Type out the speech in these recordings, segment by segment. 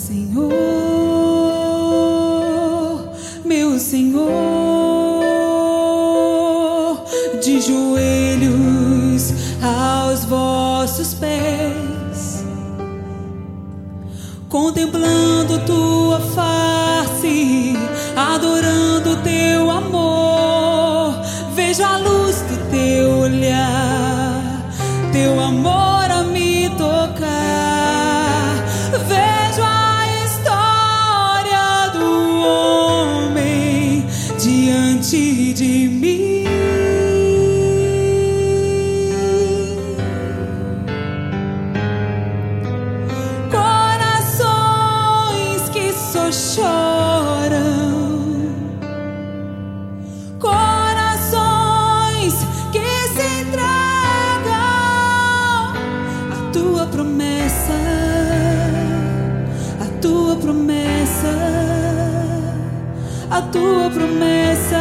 Senhor, meu Senhor, de joelhos aos vossos pés, contemplando tua face, adorando teu amor. Vejo a luz do teu olhar, teu amor a me tocar. Vejo a história do homem diante de mim. Corações que só choram, corações que se entregam à tua promessa, à tua promessa, à tua promessa.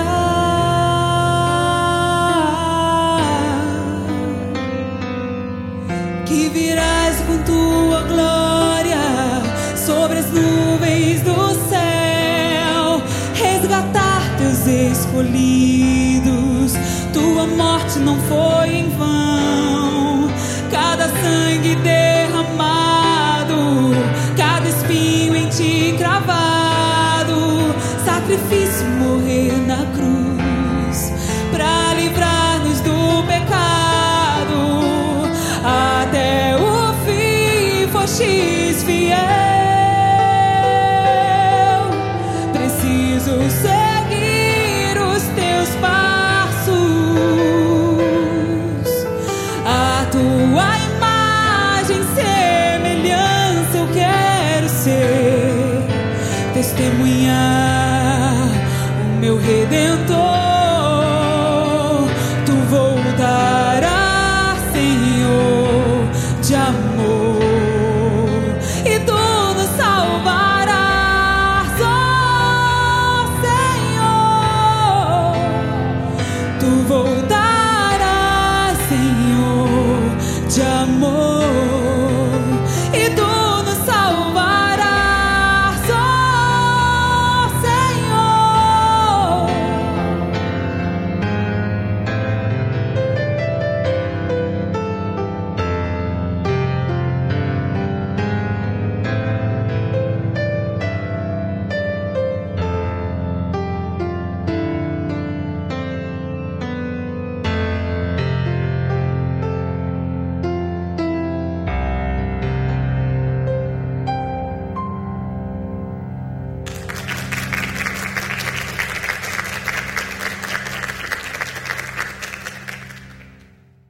Que virás com tua glória sobre as nuvens do céu, resgatar teus escolhidos. Tua morte não foi em vão. Cada sangue derramado, cada espinho em ti cravado, sacrifício morrer na cruz pra livrar-nos do pecado. Até o fim fostes fiel. Preciso seguir os teus passos. A tua imagem, semelhança eu quero ser, testemunhar o meu Redentor.